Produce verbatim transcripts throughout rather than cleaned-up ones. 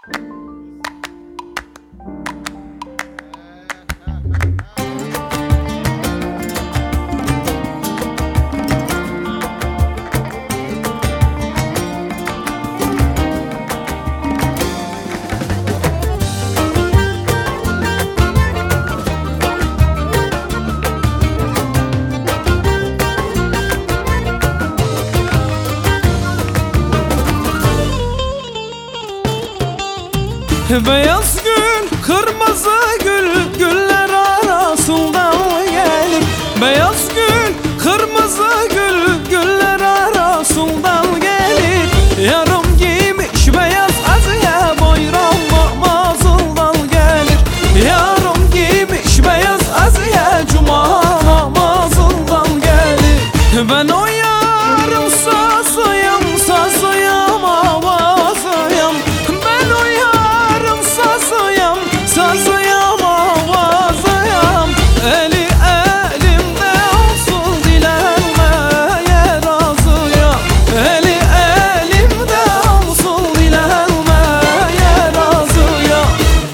Beyaz gül, kırmızı gül, güller arasından gelir. Beyaz gül, kırmızı gül, güller arasından gelir. Yarım giymiş beyaz aziye, bayram namazından gelir. Yarım giymiş beyaz aziye, cuma namazından gelir. Ben o yarın sazıyım, sazıyım, avazıyım. Ben o yarın sazıyım, sazıyım, avazıyım. Eli elimde olsun, dilenmeye razıyım. Eli elimde olsun, dilenmeye razıyım.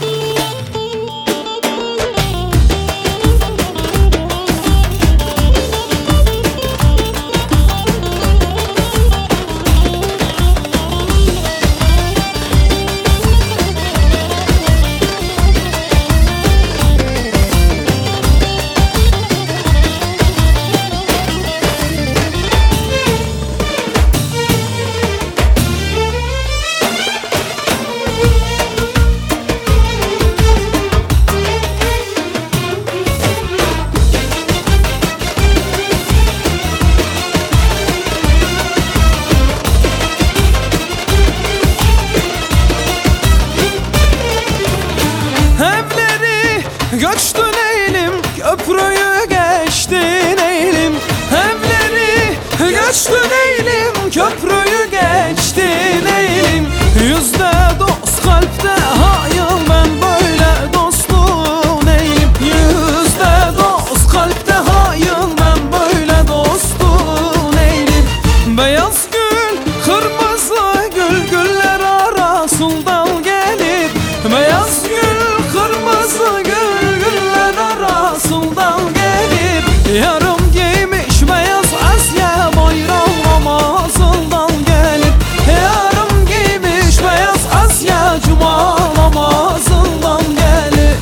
Göçtün eğilim, köprüyü geçtin eğilim. Evleri göçtün eğilim, köprüyü geçtin eğilim. Yüzde dost kalpte hayır, ben böyle dostun eğilim. Yüzde dost kalpte hayır, ben böyle dostun eğilim. Beyaz gül, kırmızı gül, güller arasından gelir. Beyaz gül, kırmızı gül, arasından gelir. Yarım giymiş beyaz Asya, bayram namazından gelir. Yarım giymiş beyaz Asya, cuma namazından gelir.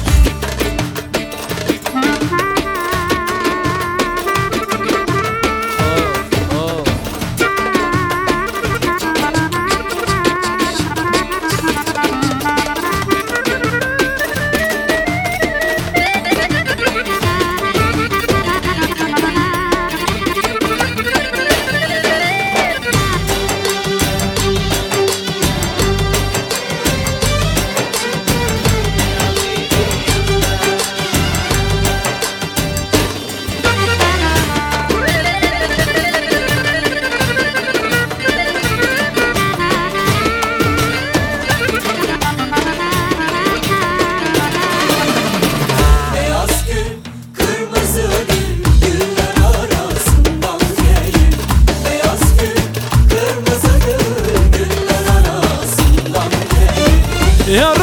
Oh, oh. Yarım